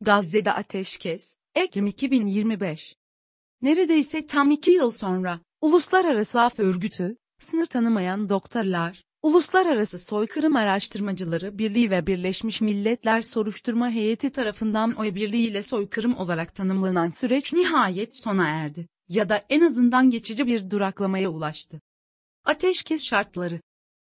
Gazze'de ateşkes, Ekim 2025. Neredeyse tam 2 yıl sonra, Uluslararası Af Örgütü, sınır tanımayan doktorlar, Uluslararası Soykırım Araştırmacıları Birliği ve Birleşmiş Milletler Soruşturma Heyeti tarafından oy birliğiyle soykırım olarak tanımlanan süreç nihayet sona erdi, ya da en azından geçici bir duraklamaya ulaştı. Ateşkes şartları.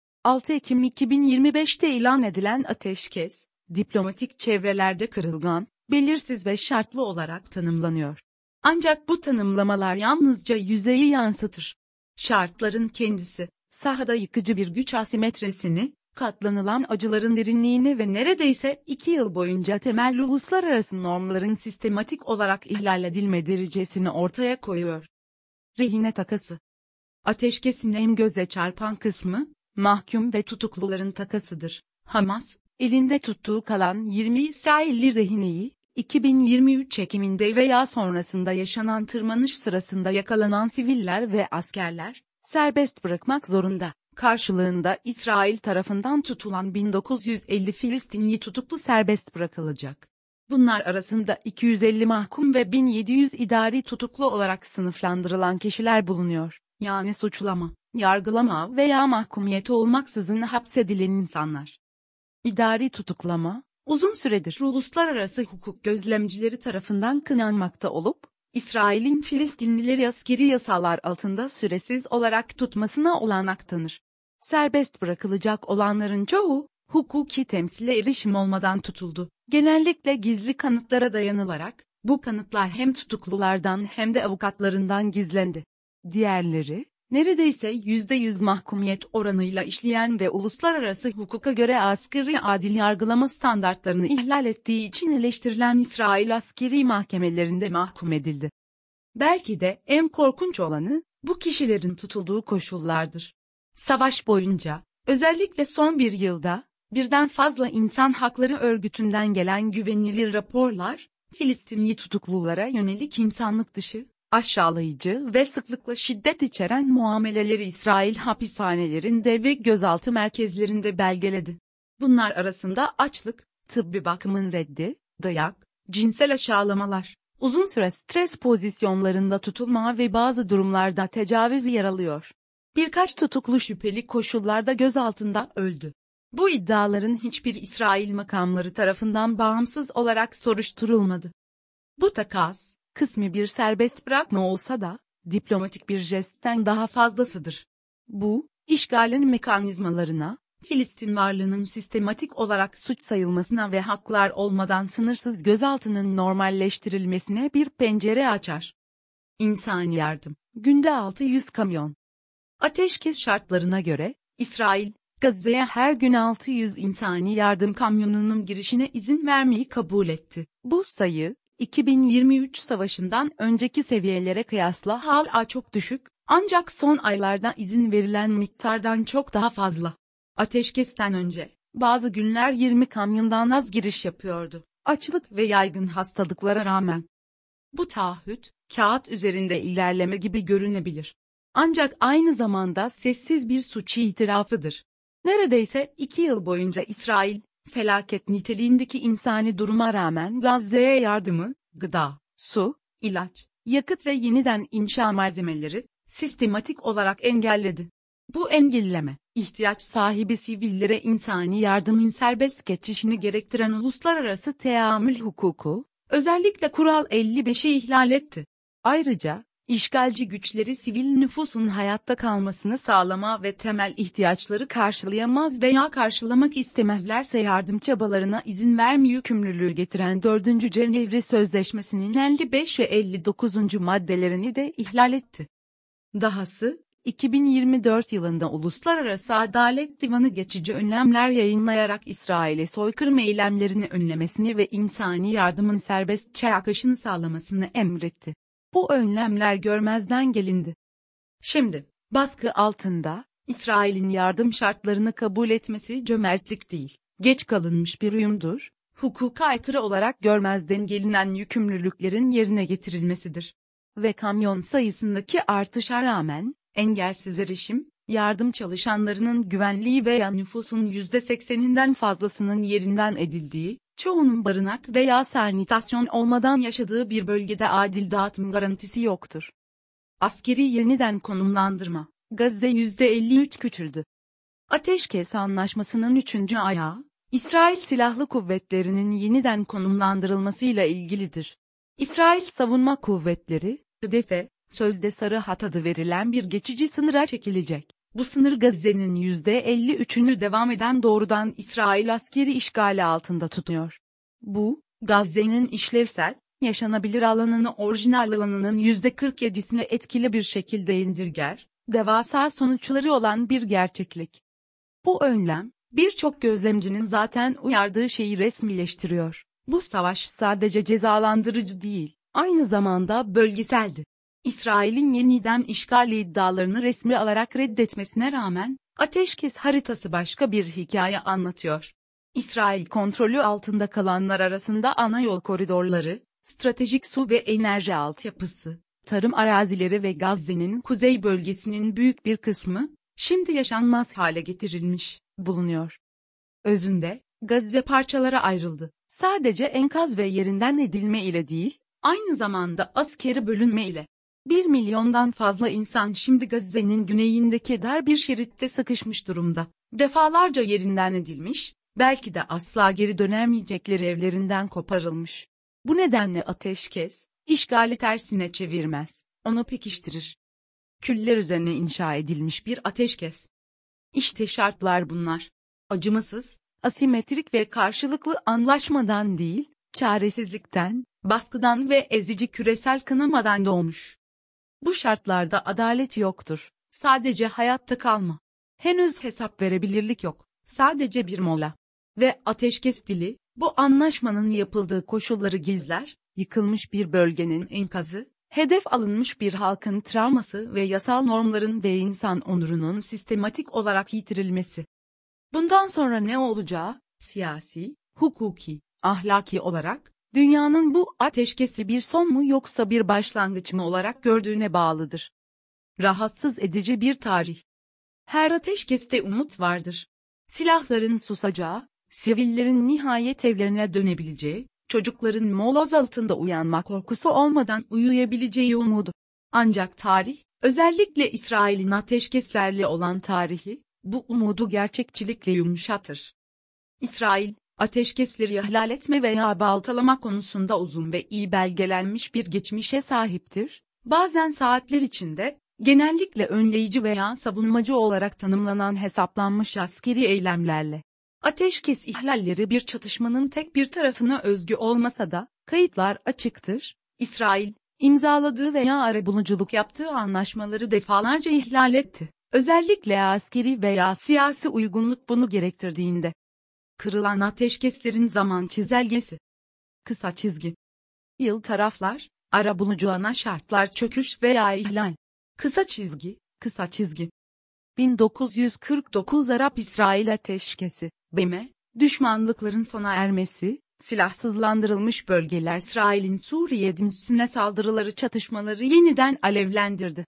6 Ekim 2025'te ilan edilen ateşkes, diplomatik çevrelerde kırılgan, belirsiz ve şartlı olarak tanımlanıyor. Ancak bu tanımlamalar yalnızca yüzeyi yansıtır. Şartların kendisi, sahada yıkıcı bir güç asimetrisini, katlanılan acıların derinliğini ve neredeyse 2 yıl boyunca temel uluslararası normların sistematik olarak ihlal edilme derecesini ortaya koyuyor. Rehine takası. Ateşkesin en göze çarpan kısmı, mahkum ve tutukluların takasıdır. Hamas, elinde tuttuğu kalan 20 İsrailli rehineyi, 2023 Ekim'inde veya sonrasında yaşanan tırmanış sırasında yakalanan siviller ve askerler, serbest bırakmak zorunda. Karşılığında İsrail tarafından tutulan 1950 Filistinli tutuklu serbest bırakılacak. Bunlar arasında 250 mahkum ve 1700 idari tutuklu olarak sınıflandırılan kişiler bulunuyor. Yani suçlama, yargılama veya mahkumiyeti olmaksızın hapsedilen insanlar. İdari tutuklama, uzun süredir uluslararası hukuk gözlemcileri tarafından kınanmakta olup, İsrail'in Filistinlileri askeri yasalar altında süresiz olarak tutmasına olanak tanır. Serbest bırakılacak olanların çoğu, hukuki temsile erişim olmadan tutuldu. Genellikle gizli kanıtlara dayanılarak, bu kanıtlar hem tutuklulardan hem de avukatlarından gizlendi. Diğerleri, neredeyse %100 mahkumiyet oranıyla işleyen ve uluslararası hukuka göre asgari adil yargılama standartlarını ihlal ettiği için eleştirilen İsrail askeri mahkemelerinde mahkum edildi. Belki de en korkunç olanı, bu kişilerin tutulduğu koşullardır. Savaş boyunca, özellikle son bir yılda, birden fazla insan hakları örgütünden gelen güvenilir raporlar, Filistinli tutuklulara yönelik insanlık dışı, aşağılayıcı ve sıklıkla şiddet içeren muameleleri İsrail hapishanelerinde ve gözaltı merkezlerinde belgeledi. Bunlar arasında açlık, tıbbi bakımın reddi, dayak, cinsel aşağılamalar, uzun süre stres pozisyonlarında tutulma ve bazı durumlarda tecavüz yer alıyor. Birkaç tutuklu şüpheli koşullarda gözaltında öldü. Bu iddiaların hiçbir İsrail makamları tarafından bağımsız olarak soruşturulmadı. Bu takas, kısmi bir serbest bırakma olsa da, diplomatik bir jestten daha fazlasıdır. Bu, işgalin mekanizmalarına, Filistin varlığının sistematik olarak suç sayılmasına ve haklar olmadan sınırsız gözaltının normalleştirilmesine bir pencere açar. İnsani yardım, günde 600 kamyon. Ateşkes şartlarına göre, İsrail, Gazze'ye her gün 600 insani yardım kamyonunun girişine izin vermeyi kabul etti. Bu sayı, 2023 savaşından önceki seviyelere kıyasla hala çok düşük, ancak son aylarda izin verilen miktardan çok daha fazla. Ateşkesten önce, bazı günler 20 kamyondan az giriş yapıyordu, açlık ve yaygın hastalıklara rağmen. Bu taahhüt, kağıt üzerinde ilerleme gibi görünebilir. Ancak aynı zamanda sessiz bir suç itirafıdır. Neredeyse 2 yıl boyunca İsrail, felaket niteliğindeki insani duruma rağmen Gazze'ye yardımı, gıda, su, ilaç, yakıt ve yeniden inşa malzemeleri, sistematik olarak engelledi. Bu engelleme, ihtiyaç sahibi sivillere insani yardımın serbest geçişini gerektiren uluslararası teamül hukuku, özellikle Kural 55'i ihlal etti. Ayrıca, işgalci güçleri sivil nüfusun hayatta kalmasını sağlama ve temel ihtiyaçları karşılayamaz veya karşılamak istemezlerse yardım çabalarına izin verme yükümlülüğü getiren 4. Cenevre Sözleşmesi'nin 55 ve 59. maddelerini de ihlal etti. Dahası, 2024 yılında Uluslararası Adalet Divanı geçici önlemler yayınlayarak İsrail'e soykırım eylemlerini önlemesini ve insani yardımın serbestçe akışını sağlamasını emretti. Bu önlemler görmezden gelindi. Şimdi, baskı altında, İsrail'in yardım şartlarını kabul etmesi cömertlik değil, geç kalınmış bir uyumdur, hukuka aykırı olarak görmezden gelinen yükümlülüklerin yerine getirilmesidir. Ve kamyon sayısındaki artışa rağmen, engelsiz erişim, yardım çalışanlarının güvenliği veya nüfusun %80'inden fazlasının yerinden edildiği, Çoğunun barınak veya sanitasyon olmadan yaşadığı bir bölgede adil dağıtım garantisi yoktur. Askeri yeniden konumlandırma, Gazze %53 küçüldü. Ateşkes Anlaşması'nın 3. ayağı, İsrail Silahlı Kuvvetleri'nin yeniden konumlandırılmasıyla ilgilidir. İsrail Savunma Kuvvetleri, IDF, sözde Sarı Hat adı verilen bir geçici sınıra çekilecek. Bu sınır Gazze'nin %53'ünü devam eden doğrudan İsrail askeri işgali altında tutuyor. Bu, Gazze'nin işlevsel, yaşanabilir alanını orijinal alanının %47'sine etkili bir şekilde indirger, devasa sonuçları olan bir gerçeklik. Bu önlem, birçok gözlemcinin zaten uyardığı şeyi resmileştiriyor. Bu savaş sadece cezalandırıcı değil, aynı zamanda bölgeseldi. İsrail'in yeniden işgal iddialarını resmi olarak reddetmesine rağmen, ateşkes haritası başka bir hikaye anlatıyor. İsrail kontrolü altında kalanlar arasında ana yol koridorları, stratejik su ve enerji altyapısı, tarım arazileri ve Gazze'nin kuzey bölgesinin büyük bir kısmı, şimdi yaşanmaz hale getirilmiş, bulunuyor. Özünde, Gazze parçalara ayrıldı. Sadece enkaz ve yerinden edilme ile değil, aynı zamanda askeri bölünme ile. 1 milyondan fazla insan şimdi Gazze'nin güneyindeki dar bir şeritte sıkışmış durumda. Defalarca yerinden edilmiş, belki de asla geri dönemeyecekleri evlerinden koparılmış. Bu nedenle ateşkes, işgali tersine çevirmez, onu pekiştirir. Küller üzerine inşa edilmiş bir ateşkes. İşte şartlar bunlar. Acımasız, asimetrik ve karşılıklı anlaşmadan değil, çaresizlikten, baskıdan ve ezici küresel kınamadan doğmuş. Bu şartlarda adalet yoktur, sadece hayatta kalma. Henüz hesap verebilirlik yok, sadece bir mola. Ve ateşkes dili, bu anlaşmanın yapıldığı koşulları gizler, yıkılmış bir bölgenin enkazı, hedef alınmış bir halkın travması ve yasal normların ve insan onurunun sistematik olarak yitirilmesi. Bundan sonra ne olacağı, siyasi, hukuki, ahlaki olarak, dünyanın bu ateşkesi bir son mu yoksa bir başlangıç mı olarak gördüğüne bağlıdır. Rahatsız edici bir tarih. Her ateşkeste umut vardır. Silahların susacağı, sivillerin nihayet evlerine dönebileceği, çocukların moloz altında uyanma korkusu olmadan uyuyabileceği umudu. Ancak tarih, özellikle İsrail'in ateşkeslerle olan tarihi, bu umudu gerçekçilikle yumuşatır. İsrail, ateşkesleri ihlal etme veya baltalama konusunda uzun ve iyi belgelenmiş bir geçmişe sahiptir. Bazen saatler içinde, genellikle önleyici veya savunmacı olarak tanımlanan hesaplanmış askeri eylemlerle. Ateşkes ihlalleri bir çatışmanın tek bir tarafına özgü olmasa da, kayıtlar açıktır. İsrail, imzaladığı veya arabuluculuk yaptığı anlaşmaları defalarca ihlal etti. Özellikle askeri veya siyasi uygunluk bunu gerektirdiğinde. Kırılan ateşkeslerin zaman çizelgesi. Kısa çizgi. Yıl taraflar, arabulucu ana şartlar çöküş veya ihlal. Kısa çizgi, kısa çizgi. 1949 Arap-İsrail Ateşkesi, BM, düşmanlıkların sona ermesi, silahsızlandırılmış bölgeler İsrail'in Suriye'dine saldırıları çatışmaları yeniden alevlendirdi.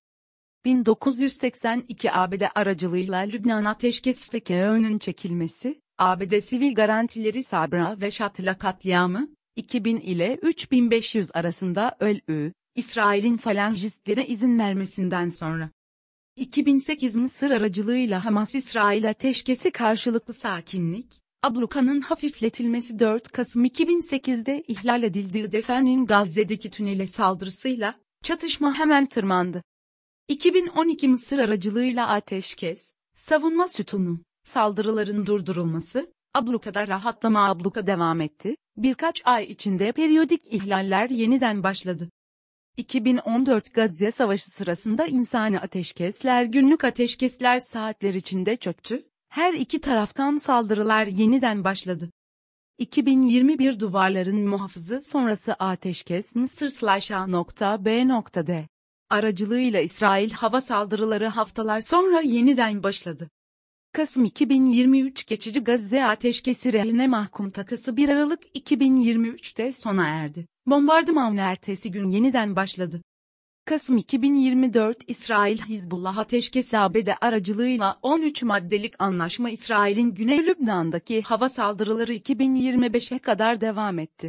1982 ABD aracılığıyla Lübnan ateşkes FKÖ'nün çekilmesi, ABD sivil garantileri Sabra ve Şatila katliamı, 2000 ile 3500 arasında ölü, İsrail'in falangistlere izin vermesinden sonra. 2008 Mısır aracılığıyla Hamas-İsrail ateşkesi karşılıklı sakinlik, abluka'nın hafifletilmesi 4 Kasım 2008'de ihlal edildiği DEFA'nın Gazze'deki tünele saldırısıyla, çatışma hemen tırmandı. 2012 Mısır aracılığıyla ateşkes, savunma sütunu, saldırıların durdurulması, ablukada rahatlama abluka devam etti, birkaç ay içinde periyodik ihlaller yeniden başladı. 2014 Gazze Savaşı sırasında insani ateşkesler günlük ateşkesler saatler içinde çöktü, her iki taraftan saldırılar yeniden başladı. 2021 duvarların muhafızı sonrası ateşkes Mısır/A.B.D. aracılığıyla İsrail hava saldırıları haftalar sonra yeniden başladı. Kasım 2023 geçici Gazze ateşkesi rehine mahkum takası 1 Aralık 2023'te sona erdi. Bombardıman ertesi gün yeniden başladı. Kasım 2024 İsrail Hizbullah ateşkesi ABD aracılığıyla 13 maddelik anlaşma İsrail'in Güney Lübnan'daki hava saldırıları 2025'e kadar devam etti.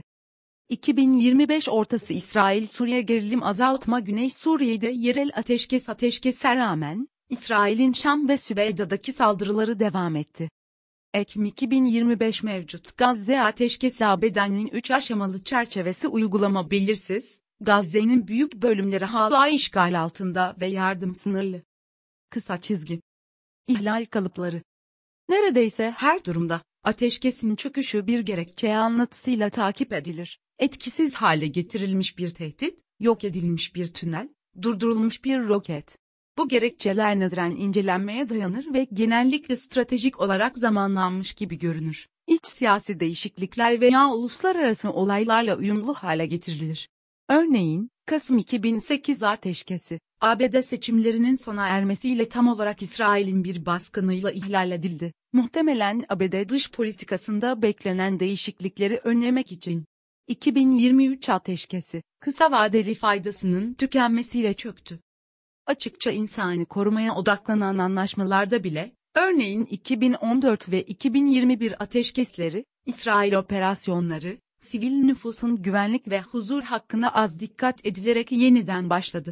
2025 ortası İsrail-Suriye gerilim azaltma Güney Suriye'de yerel ateşkese rağmen, İsrail'in Şam ve Süveyda'daki saldırıları devam etti. Ekim 2025 mevcut Gazze ateşkesi ABD'nin 3 aşamalı çerçevesi uygulama belirsiz, Gazze'nin büyük bölümleri hala işgal altında ve yardım sınırlı. Kısa çizgi. İhlal kalıpları. Neredeyse her durumda, ateşkesin çöküşü bir gerekçe anlatısıyla takip edilir. Etkisiz hale getirilmiş bir tehdit, yok edilmiş bir tünel, durdurulmuş bir roket. Bu gerekçeler nadiren incelenmeye dayanır ve genellikle stratejik olarak zamanlanmış gibi görünür. İç siyasi değişiklikler veya uluslararası olaylarla uyumlu hale getirilir. Örneğin, Kasım 2008 ateşkesi, ABD seçimlerinin sona ermesiyle tam olarak İsrail'in bir baskınıyla ihlal edildi. Muhtemelen ABD dış politikasında beklenen değişiklikleri önlemek için. 2023 ateşkesi, kısa vadeli faydasının tükenmesiyle çöktü. Açıkça insanı korumaya odaklanan anlaşmalarda bile, örneğin 2014 ve 2021 ateşkesleri, İsrail operasyonları, sivil nüfusun güvenlik ve huzur hakkına az dikkat edilerek yeniden başladı.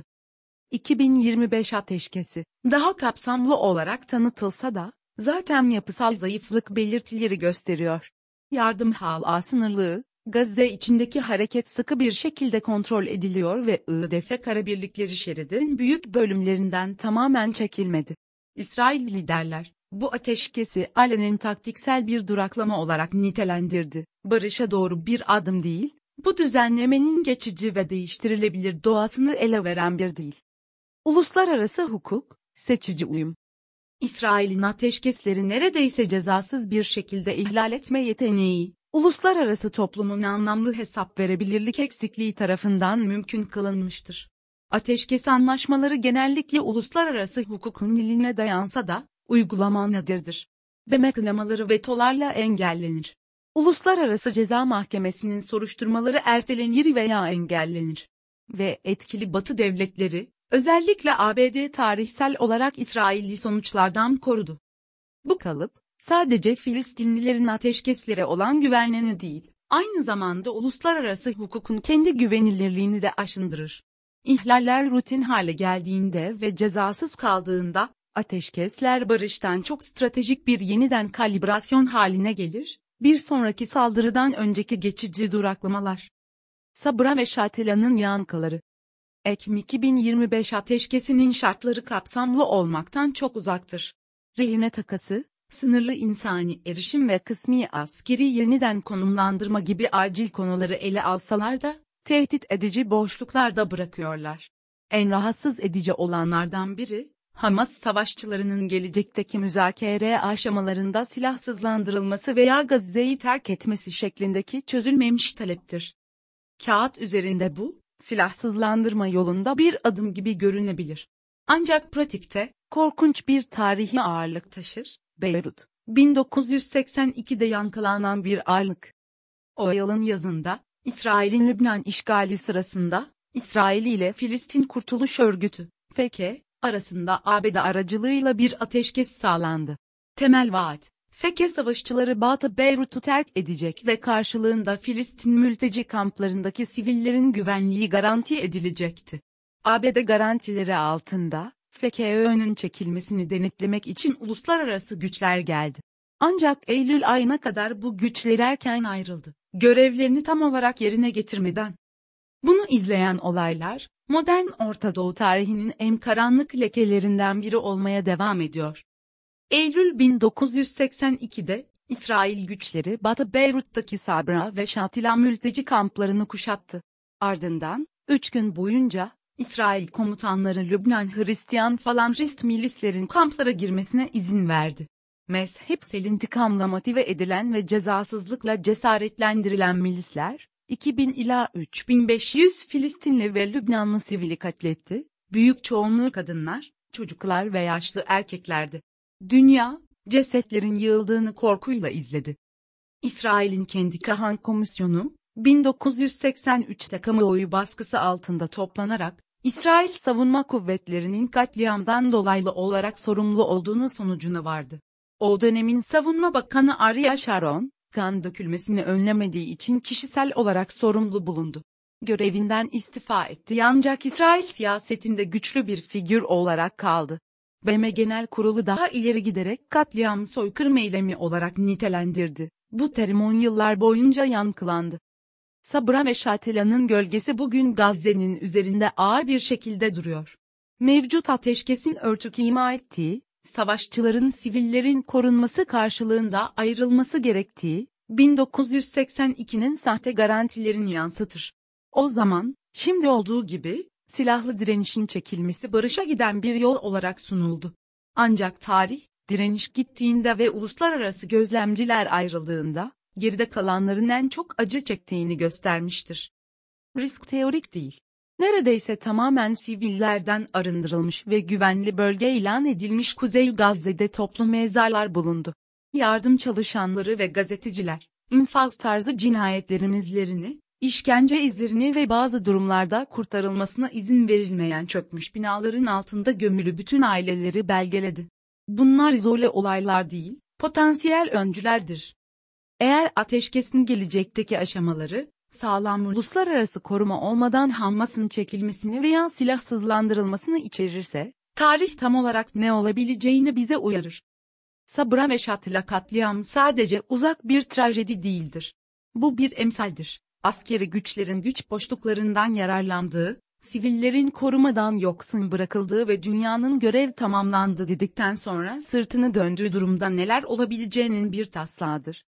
2025 ateşkesi, daha kapsamlı olarak tanıtılsa da, zaten yapısal zayıflık belirtileri gösteriyor. Yardım hala sınırlı, Gazze içindeki hareket sıkı bir şekilde kontrol ediliyor ve IDF karabirlikleri şeridin büyük bölümlerinden tamamen çekilmedi. İsrail liderler, bu ateşkesi alenen taktiksel bir duraklama olarak nitelendirdi. Barışa doğru bir adım değil, bu düzenlemenin geçici ve değiştirilebilir doğasını ele veren bir değil. Uluslararası hukuk, seçici uyum. İsrail'in ateşkesleri neredeyse cezasız bir şekilde ihlal etme yeteneği, uluslararası toplumun anlamlı hesap verebilirlik eksikliği tarafından mümkün kılınmıştır. Ateşkes anlaşmaları genellikle uluslararası hukukun diline dayansa da, uygulama nadirdir. Ve kınamaları vetolarla engellenir. Uluslararası Ceza Mahkemesi'nin soruşturmaları ertelenir veya engellenir. Ve etkili Batı devletleri, özellikle ABD tarihsel olarak İsrail'i sonuçlardan korudu. Bu kalıp, sadece Filistinlilerin ateşkeslere olan güvenliğini değil, aynı zamanda uluslararası hukukun kendi güvenilirliğini de aşındırır. İhlaller rutin hale geldiğinde ve cezasız kaldığında, ateşkesler barıştan çok stratejik bir yeniden kalibrasyon haline gelir, bir sonraki saldırıdan önceki geçici duraklamalar. Sabra ve Şatila'nın yankıları. Ekim 2025 ateşkesinin şartları kapsamlı olmaktan çok uzaktır. Rehine takası, sınırlı insani erişim ve kısmi askeri yeniden konumlandırma gibi acil konuları ele alsalar da, tehdit edici boşluklarda bırakıyorlar. En rahatsız edici olanlardan biri, Hamas savaşçılarının gelecekteki müzakere aşamalarında silahsızlandırılması veya Gazze'yi terk etmesi şeklindeki çözülmemiş taleptir. Kağıt üzerinde bu, silahsızlandırma yolunda bir adım gibi görünebilir. Ancak pratikte, korkunç bir tarihi ağırlık taşır. Beyrut, 1982'de yankılanan bir ağırlık. O yılın yazında, İsrail'in Lübnan işgali sırasında, İsrail ile Filistin Kurtuluş Örgütü, FK, arasında ABD aracılığıyla bir ateşkes sağlandı. Temel vaat, FK savaşçıları Batı Beyrut'u terk edecek ve karşılığında Filistin mülteci kamplarındaki sivillerin güvenliği garanti edilecekti. ABD garantileri altında, FKÖ'nün çekilmesini denetlemek için uluslararası güçler geldi. Ancak Eylül ayına kadar bu güçler erken ayrıldı, görevlerini tam olarak yerine getirmeden. Bunu izleyen olaylar, modern Orta Doğu tarihinin en karanlık lekelerinden biri olmaya devam ediyor. Eylül 1982'de, İsrail güçleri Batı Beyrut'taki Sabra ve Şatila mülteci kamplarını kuşattı. Ardından, 3 gün boyunca, İsrail komutanları Lübnan Hristiyan falanjist milislerin kamplara girmesine izin verdi. Mezhepsel intikamla motive edilen ve cezasızlıkla cesaretlendirilen milisler, 2000 ila 3500 Filistinli ve Lübnanlı sivili katletti, büyük çoğunluğu kadınlar, çocuklar ve yaşlı erkeklerdi. Dünya, cesetlerin yığıldığını korkuyla izledi. İsrail'in kendi Kahan Komisyonu, 1983'te kamuoyu baskısı altında toplanarak, İsrail Savunma Kuvvetleri'nin katliamdan dolaylı olarak sorumlu olduğunu sonucuna vardı. O dönemin Savunma Bakanı Ariel Sharon, kan dökülmesini önlemediği için kişisel olarak sorumlu bulundu. Görevinden istifa etti ancak İsrail siyasetinde güçlü bir figür olarak kaldı. BM Genel Kurulu daha ileri giderek katliam soykırım eylemi olarak nitelendirdi. Bu terim 10 yıllar boyunca yankılandı. Sabra ve Şatila'nın gölgesi bugün Gazze'nin üzerinde ağır bir şekilde duruyor. Mevcut ateşkesin örtük ima ettiği, savaşçıların sivillerin korunması karşılığında ayrılması gerektiği, 1982'nin sahte garantilerini yansıtır. O zaman, şimdi olduğu gibi, silahlı direnişin çekilmesi barışa giden bir yol olarak sunuldu. Ancak tarih, direniş gittiğinde ve uluslararası gözlemciler ayrıldığında, geride kalanların en çok acı çektiğini göstermiştir. Risk teorik değil. Neredeyse tamamen sivillerden arındırılmış ve güvenli bölge ilan edilmiş Kuzey Gazze'de toplu mezarlar bulundu. Yardım çalışanları ve gazeteciler, infaz tarzı cinayetlerin izlerini, işkence izlerini ve bazı durumlarda kurtarılmasına izin verilmeyen çökmüş binaların altında gömülü bütün aileleri belgeledi. Bunlar izole olaylar değil, potansiyel öncülerdir. Eğer ateşkesin gelecekteki aşamaları, sağlam uluslararası koruma olmadan Hamas'ın çekilmesini veya silahsızlandırılmasını içerirse, tarih tam olarak ne olabileceğini bize uyarır. Sabra ve Şatila katliamı sadece uzak bir trajedi değildir. Bu bir emsaldir. Askeri güçlerin güç boşluklarından yararlandığı, sivillerin korumadan yoksun bırakıldığı ve dünyanın görev tamamlandı dedikten sonra sırtını döndüğü durumda neler olabileceğinin bir taslağıdır.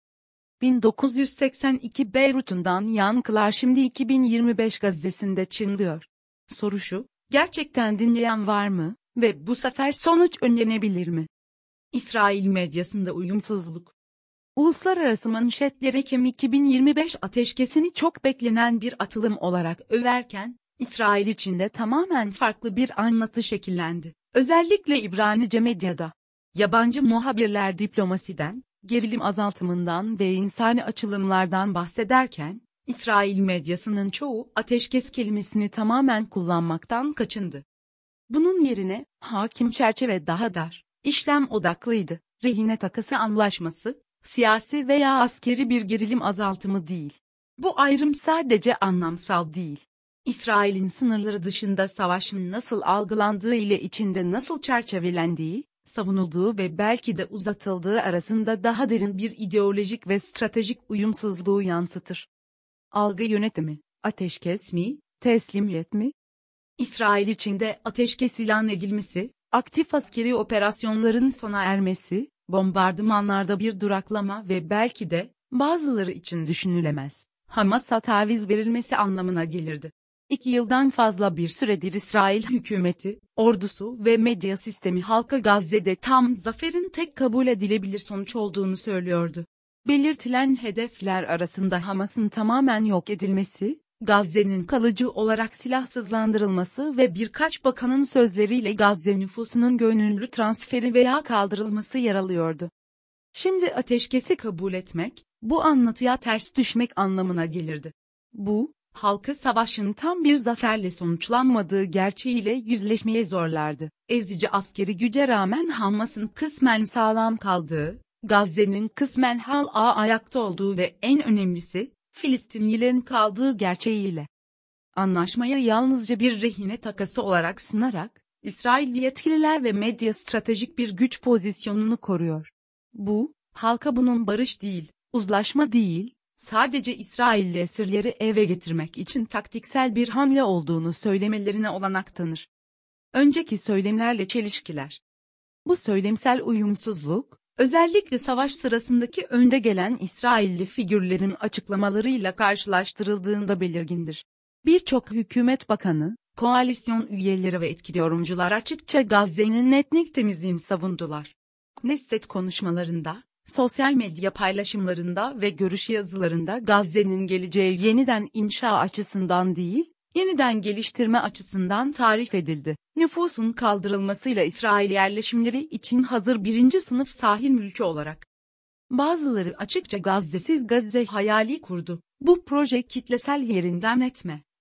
1982 Beyrut'undan yankılar şimdi 2025 Gazze'sinde çınlıyor. Soru şu, gerçekten dinleyen var mı ve bu sefer sonuç önlenebilir mi? İsrail medyasında uyumsuzluk. Uluslararası manşetler Ekim 2025 ateşkesini çok beklenen bir atılım olarak överken, İsrail içinde tamamen farklı bir anlatı şekillendi. Özellikle İbranice medyada. Yabancı muhabirler diplomasiden, gerilim azaltımından ve insani açılımlardan bahsederken, İsrail medyasının çoğu ateşkes kelimesini tamamen kullanmaktan kaçındı. Bunun yerine, hakim çerçeve daha dar, işlem odaklıydı, rehine takası anlaşması, siyasi veya askeri bir gerilim azaltımı değil. Bu ayrım sadece anlamsal değil. İsrail'in sınırları dışında savaşın nasıl algılandığı ile içinde nasıl çerçevelendiği, savunulduğu ve belki de uzatıldığı arasında daha derin bir ideolojik ve stratejik uyumsuzluğu yansıtır. Algı yönetimi, ateşkes mi, teslimiyet mi? İsrail içinde ateşkes ilan edilmesi, aktif askeri operasyonların sona ermesi, bombardımanlarda bir duraklama ve belki de, bazıları için düşünülemez, Hamas'a taviz verilmesi anlamına gelirdi. 2 yıldan fazla bir süredir İsrail hükümeti, ordusu ve medya sistemi halka Gazze'de tam zaferin tek kabul edilebilir sonuç olduğunu söylüyordu. Belirtilen hedefler arasında Hamas'ın tamamen yok edilmesi, Gazze'nin kalıcı olarak silahsızlandırılması ve birkaç bakanın sözleriyle Gazze nüfusunun gönüllü transferi veya kaldırılması yer alıyordu. Şimdi ateşkesi kabul etmek, bu anlatıya ters düşmek anlamına gelirdi. Bu, halkı savaşın tam bir zaferle sonuçlanmadığı gerçeğiyle yüzleşmeye zorlardı. Ezici askeri güce rağmen Hamas'ın kısmen sağlam kaldığı, Gazze'nin kısmen hala ayakta olduğu ve en önemlisi, Filistinlilerin kaldığı gerçeğiyle. Anlaşmayı yalnızca bir rehine takası olarak sunarak, İsrail yetkililer ve medya stratejik bir güç pozisyonunu koruyor. Bu, halka bunun barış değil, uzlaşma değil, sadece İsrailli esirleri eve getirmek için taktiksel bir hamle olduğunu söylemelerine olanak tanır. Önceki söylemlerle çelişkiler. Bu söylemsel uyumsuzluk, özellikle savaş sırasındaki önde gelen İsrailli figürlerin açıklamalarıyla karşılaştırıldığında belirgindir. Birçok hükümet bakanı, koalisyon üyeleri ve etkili yorumcular açıkça Gazze'nin etnik temizliğini savundular. Knesset konuşmalarında, sosyal medya paylaşımlarında ve görüş yazılarında Gazze'nin geleceği yeniden inşa açısından değil, yeniden geliştirme açısından tarif edildi. Nüfusun kaldırılmasıyla İsrail yerleşimleri için hazır birinci sınıf sahil mülkü olarak. Bazıları açıkça Gazze'siz Gazze hayali kurdu. Bu proje kitlesel yerinden etme,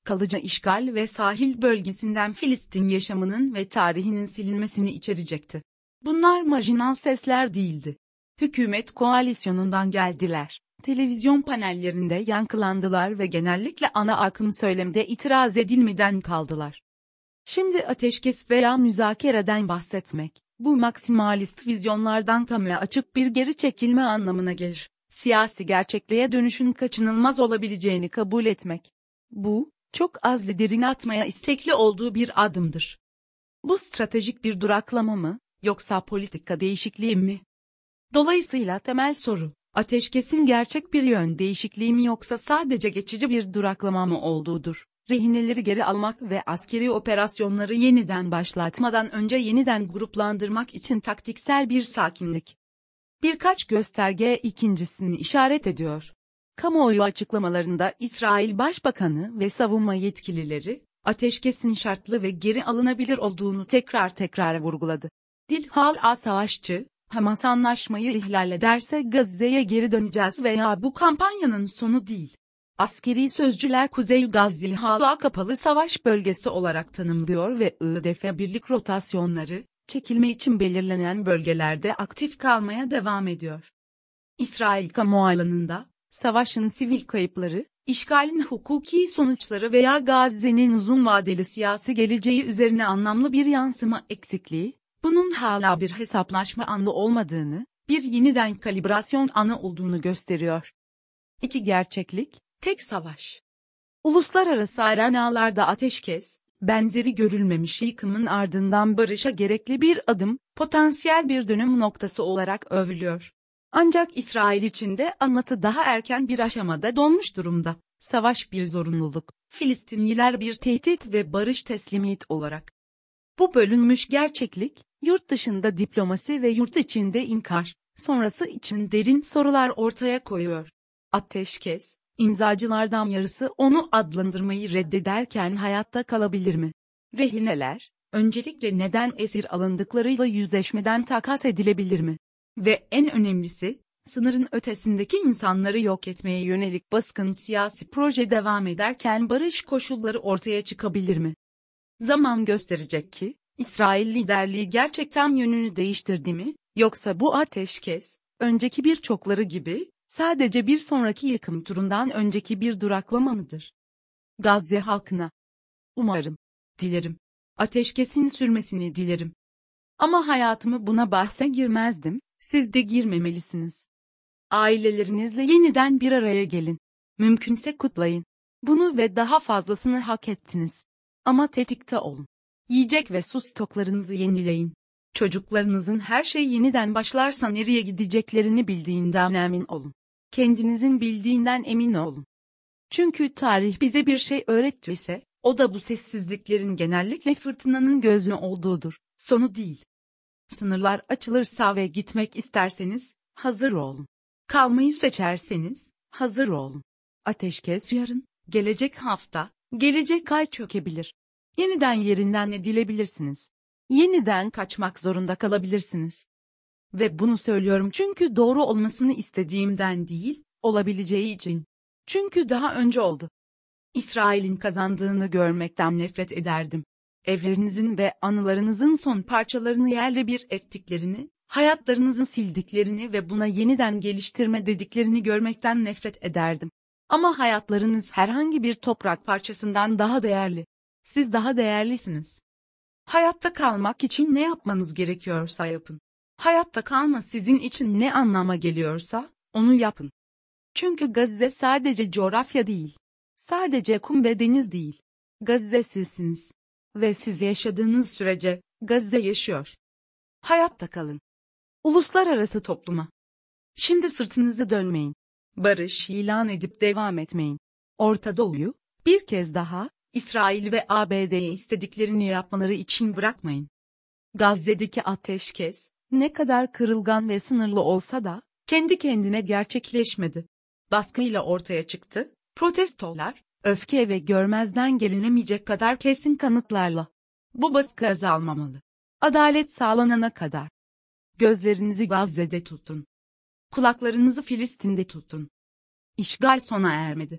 kalıcı işgal ve sahil bölgesinden Filistin yaşamının ve tarihinin silinmesini içerecekti. Bunlar marjinal sesler değildi. Hükümet koalisyonundan geldiler, televizyon panellerinde yankılandılar ve genellikle ana akım söylemde itiraz edilmeden kaldılar. Şimdi ateşkes veya müzakereden bahsetmek, bu maksimalist vizyonlardan kamuya açık bir geri çekilme anlamına gelir. Siyasi gerçekliğe dönüşün kaçınılmaz olabileceğini kabul etmek. Bu, çok az liderin atmaya istekli olduğu bir adımdır. Bu stratejik bir duraklama mı, yoksa politika değişikliği mi? Dolayısıyla temel soru, ateşkesin gerçek bir yön değişikliği mi yoksa sadece geçici bir duraklama mı olduğudur. Rehineleri geri almak ve askeri operasyonları yeniden başlatmadan önce yeniden gruplandırmak için taktiksel bir sakinlik. Birkaç gösterge ikincisini işaret ediyor. Kamuoyu açıklamalarında İsrail Başbakanı ve savunma yetkilileri, ateşkesin şartlı ve geri alınabilir olduğunu tekrar vurguladı. Dil hala savaşçı, Hamas anlaşmayı ihlal ederse Gazze'ye geri döneceğiz veya bu kampanyanın sonu değil. Askeri sözcüler Kuzey Gazze'yi hala kapalı savaş bölgesi olarak tanımlıyor ve IDF birlik rotasyonları, çekilme için belirlenen bölgelerde aktif kalmaya devam ediyor. İsrail kamuoyunda, savaşın sivil kayıpları, işgalin hukuki sonuçları veya Gazze'nin uzun vadeli siyasi geleceği üzerine anlamlı bir yansıma eksikliği, bunun hala bir hesaplaşma anı olmadığını, bir yeniden kalibrasyon anı olduğunu gösteriyor. İki gerçeklik, tek savaş. Uluslararası arenalarda ateşkes, benzeri görülmemiş yıkımın ardından barışa gerekli bir adım, potansiyel bir dönüm noktası olarak övülüyor. Ancak İsrail için de anlatı daha erken bir aşamada donmuş durumda. Savaş bir zorunluluk, Filistinliler bir tehdit ve barış teslimiyet olarak. Bu bölünmüş gerçeklik, yurt dışında diplomasi ve yurt içinde inkar, sonrası için derin sorular ortaya koyuyor. Ateşkes, imzacılardan yarısı onu adlandırmayı reddederken hayatta kalabilir mi? Rehineler, öncelikle neden esir alındıklarıyla yüzleşmeden takas edilebilir mi? Ve en önemlisi, sınırın ötesindeki insanları yok etmeye yönelik baskın siyasi proje devam ederken barış koşulları ortaya çıkabilir mi? Zaman gösterecek ki, İsrail liderliği gerçekten yönünü değiştirdi mi, yoksa bu ateşkes, önceki birçokları gibi, sadece bir sonraki yıkım turundan önceki bir duraklama mıdır? Gazze halkına. Umarım, dilerim. Ateşkesin sürmesini dilerim. Ama hayatımı buna bahse girmezdim, siz de girmemelisiniz. Ailelerinizle yeniden bir araya gelin. Mümkünse kutlayın. Bunu ve daha fazlasını hak ettiniz. Ama tetikte olun. Yiyecek ve su stoklarınızı yenileyin. Çocuklarınızın her şey yeniden başlarsa nereye gideceklerini bildiğinden emin olun. Kendinizin bildiğinden emin olun. Çünkü tarih bize bir şey öğrettiyse, o da bu sessizliklerin genellikle fırtınanın gözü olduğudur, sonu değil. Sınırlar açılırsa ve gitmek isterseniz, hazır olun. Kalmayı seçerseniz, hazır olun. Ateşkes yarın, gelecek hafta, gelecek ay çökebilir. Yeniden yerinden edilebilirsiniz. Yeniden kaçmak zorunda kalabilirsiniz. Ve bunu söylüyorum çünkü doğru olmasını istediğimden değil, olabileceği için. Çünkü daha önce oldu. İsrail'in kazandığını görmekten nefret ederdim. Evlerinizin ve anılarınızın son parçalarını yerle bir ettiklerini, hayatlarınızı sildiklerini ve buna yeniden geliştirme dediklerini görmekten nefret ederdim. Ama hayatlarınız herhangi bir toprak parçasından daha değerli. Siz daha değerlisiniz. Hayatta kalmak için ne yapmanız gerekiyorsa yapın. Hayatta kalma sizin için ne anlama geliyorsa, onu yapın. Çünkü Gazze sadece coğrafya değil. Sadece kum ve deniz değil. Gazze sizsiniz. Ve siz yaşadığınız sürece, Gazze yaşıyor. Hayatta kalın. Uluslararası topluma. Şimdi sırtınızı dönmeyin. Barış ilan edip devam etmeyin. Orta Doğu'yu, bir kez daha, İsrail ve ABD'ye istediklerini yapmaları için bırakmayın. Gazze'deki ateşkes, ne kadar kırılgan ve sınırlı olsa da, kendi kendine gerçekleşmedi. Baskıyla ortaya çıktı, protestolar, öfke ve görmezden gelinemeyecek kadar kesin kanıtlarla. Bu baskı azalmamalı. Adalet sağlanana kadar. Gözlerinizi Gazze'de tutun. Kulaklarınızı Filistin'de tutun. İşgal sona ermedi.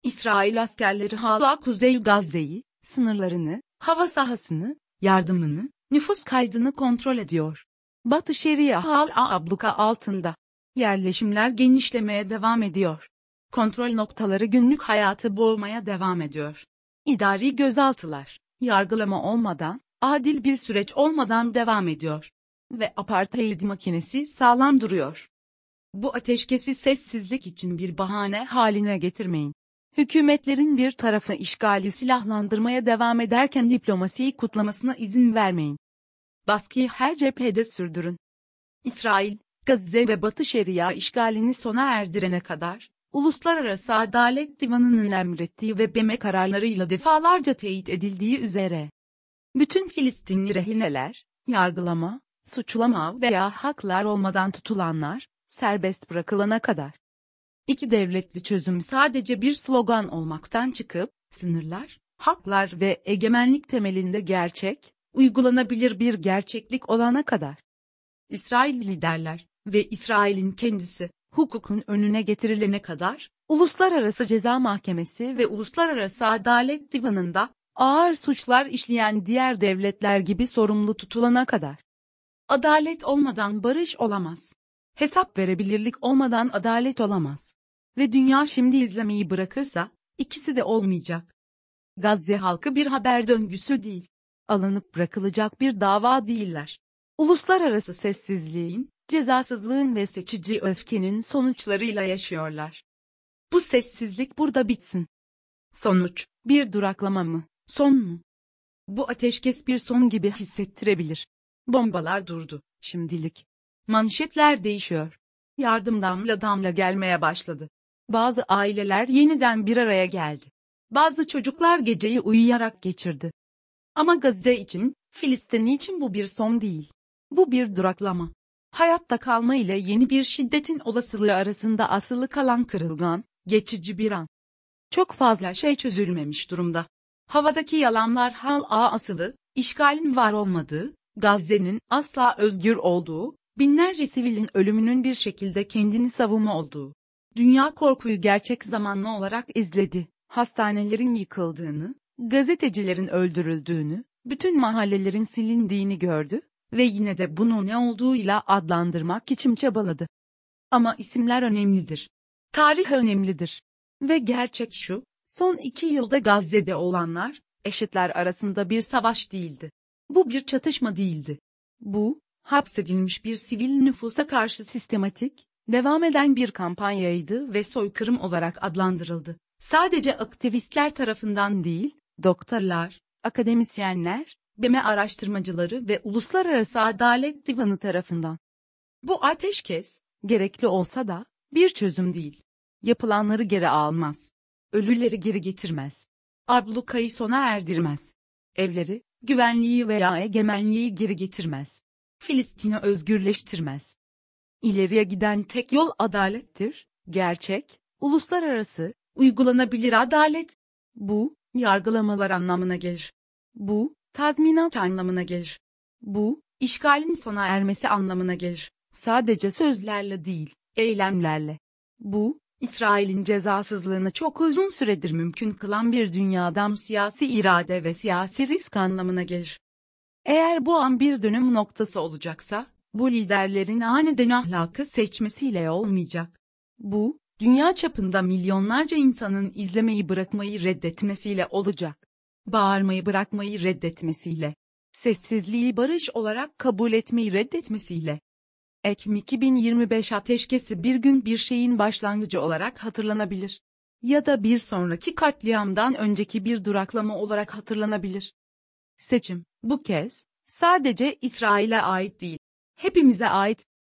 İsrail askerleri hala Kuzey Gazze'yi, sınırlarını, hava sahasını, yardımını, nüfus kaydını kontrol ediyor. Batı Şeria hala abluka altında. Yerleşimler genişlemeye devam ediyor. Kontrol noktaları günlük hayatı boğmaya devam ediyor. İdari gözaltılar, yargılama olmadan, adil bir süreç olmadan devam ediyor. Ve apartheid makinesi sağlam duruyor. Bu ateşkesi sessizlik için bir bahane haline getirmeyin. Hükümetlerin bir tarafı işgali silahlandırmaya devam ederken diplomasiyi kutlamasına izin vermeyin. Baskıyı her cephede sürdürün. İsrail, Gazze ve Batı Şeria işgalini sona erdirene kadar, Uluslararası Adalet Divanı'nın emrettiği ve BM kararlarıyla defalarca teyit edildiği üzere, bütün Filistinli rehineler, yargılama, suçlama veya haklar olmadan tutulanlar, serbest bırakılana kadar. İki devletli çözüm sadece bir slogan olmaktan çıkıp, sınırlar, haklar ve egemenlik temelinde gerçek, uygulanabilir bir gerçeklik olana kadar. İsrail liderler ve İsrail'in kendisi, hukukun önüne getirilene kadar, Uluslararası Ceza Mahkemesi ve Uluslararası Adalet Divanı'nda, ağır suçlar işleyen diğer devletler gibi sorumlu tutulana kadar. Adalet olmadan barış olamaz. Hesap verebilirlik olmadan adalet olamaz. Ve dünya şimdi izlemeyi bırakırsa, ikisi de olmayacak. Gazze halkı bir haber döngüsü değil. Alınıp bırakılacak bir dava değiller. Uluslararası sessizliğin, cezasızlığın ve seçici öfkenin sonuçlarıyla yaşıyorlar. Bu sessizlik burada bitsin. Sonuç, bir duraklama mı, son mu? Bu ateşkes bir son gibi hissettirebilir. Bombalar durdu, şimdilik. Manşetler değişiyor. Yardım damla damla gelmeye başladı. Bazı aileler yeniden bir araya geldi. Bazı çocuklar geceyi uyuyarak geçirdi. Ama Gazze için, Filistin için bu bir son değil. Bu bir duraklama. Hayatta kalma ile yeni bir şiddetin olasılığı arasında asılı kalan kırılgan, geçici bir an. Çok fazla şey çözülmemiş durumda. Havadaki yalanlar hala asılı, işgalin var olmadığı, Gazze'nin asla özgür olduğu, binlerce sivilin ölümünün bir şekilde kendini savunma olduğu. Dünya korkuyu gerçek zamanlı olarak izledi. Hastanelerin yıkıldığını, gazetecilerin öldürüldüğünü, bütün mahallelerin silindiğini gördü ve yine de bunu ne olduğuyla adlandırmak için çabaladı. Ama isimler önemlidir. Tarih önemlidir. Ve gerçek şu, son 2 yılda Gazze'de olanlar, eşitler arasında bir savaş değildi. Bu bir çatışma değildi. Bu, hapsedilmiş bir sivil nüfusa karşı sistematik, devam eden bir kampanyaydı ve soykırım olarak adlandırıldı. Sadece aktivistler tarafından değil, doktorlar, akademisyenler, BM araştırmacıları ve Uluslararası Adalet Divanı tarafından. Bu ateşkes, gerekli olsa da, bir çözüm değil. Yapılanları geri almaz. Ölüleri geri getirmez. Ablukayı sona erdirmez. Evleri, güvenliği veya egemenliği geri getirmez. Filistin'i özgürleştirmez. İleriye giden tek yol adalettir, gerçek, uluslararası, uygulanabilir adalet. Bu, yargılamalar anlamına gelir. Bu, tazminat anlamına gelir. Bu, işgalin sona ermesi anlamına gelir. Sadece sözlerle değil, eylemlerle. Bu, İsrail'in cezasızlığını çok uzun süredir mümkün kılan bir dünyadan siyasi irade ve siyasi risk anlamına gelir. Eğer bu an bir dönüm noktası olacaksa, bu liderlerin aniden ahlakı seçmesiyle olmayacak. Bu, dünya çapında milyonlarca insanın izlemeyi bırakmayı reddetmesiyle olacak. Bağırmayı bırakmayı reddetmesiyle. Sessizliği barış olarak kabul etmeyi reddetmesiyle. Ekim 2025 ateşkesi bir gün bir şeyin başlangıcı olarak hatırlanabilir. Ya da bir sonraki katliamdan önceki bir duraklama olarak hatırlanabilir. Seçim, bu kez, sadece İsrail'e ait değil, hepimize ait.